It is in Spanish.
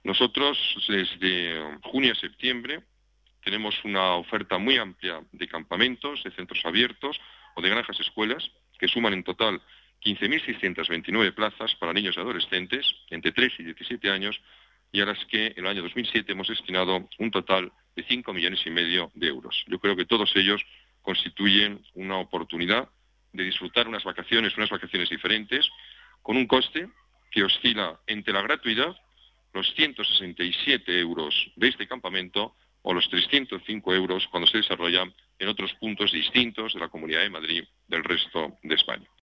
Nosotros, desde junio a septiembre, tenemos una oferta muy amplia de campamentos, de centros abiertos o de granjas escuelas, que suman en total 15.629 plazas para niños y adolescentes entre 3 y 17 años, y a las que en el año 2007 hemos destinado un total de 5,5 millones de euros. Yo creo que todos ellos constituyen una oportunidad de disfrutar unas vacaciones diferentes, con un coste que oscila entre la gratuidad, los 167 euros de este campamento, o los 305 euros cuando se desarrolla en otros puntos distintos de la Comunidad de Madrid del resto de España.